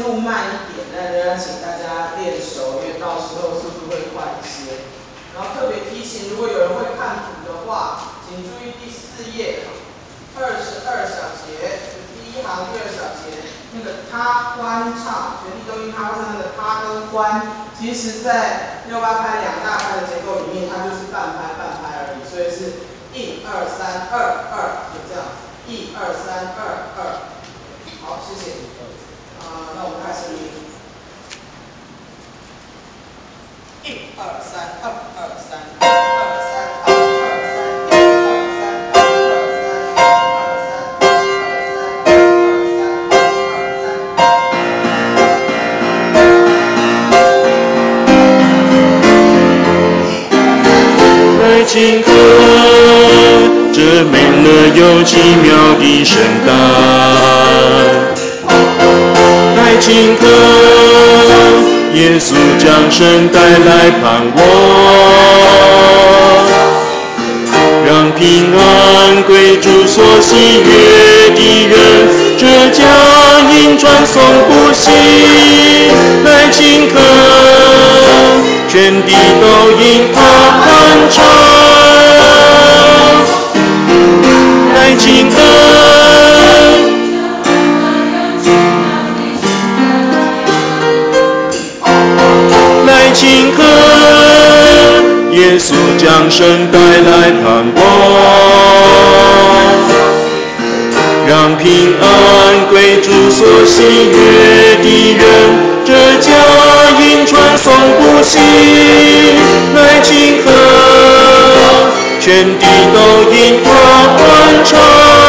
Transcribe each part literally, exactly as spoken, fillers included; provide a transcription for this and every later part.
路慢一点，但仍然请大家练熟，因为到时候速度会快一些。然后特别提醒，如果有人会看图的话，请注意第四页二十二小节，第一行第二小节，那个他欢唱，全体都音他唱那个他跟欢，其实在六八拍两大拍的结构里面，它就是半拍半拍而已，所以是一二三二二，就这样，一二三二二。好，谢谢。啊、呃，那我们开始。一二三，二二三，二二三，二二三，一二三，二二三，一二三，二二三， 来庆贺这美乐又奇妙的圣诞，来庆贺耶稣降生带来盼望，让平安归主所喜悦的人，这佳音传颂不息。来庆贺，全地都因他欢唱。来庆贺，来庆贺，耶稣降生带来盼望，让平安归主所喜悦的人，这佳音传颂不息。来庆贺，全地都因他欢唱。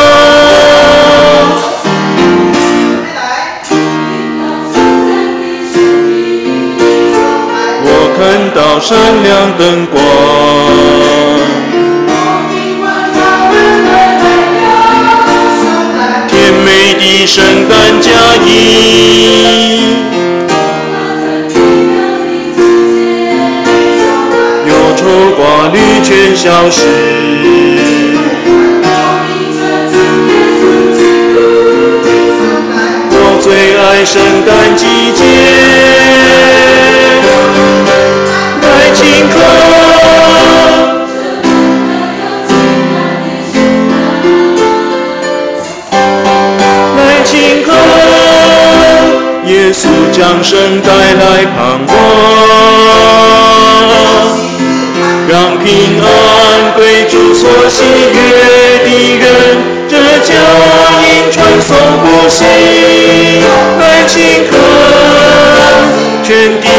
我看到闪亮灯光，甜美的圣诞佳音，忧愁挂虑全消失。我最爱圣诞季节，来庆贺，来庆贺，耶稣降生带来盼望，让平安归主所喜悦的人，这佳音传颂不息。来庆贺，全地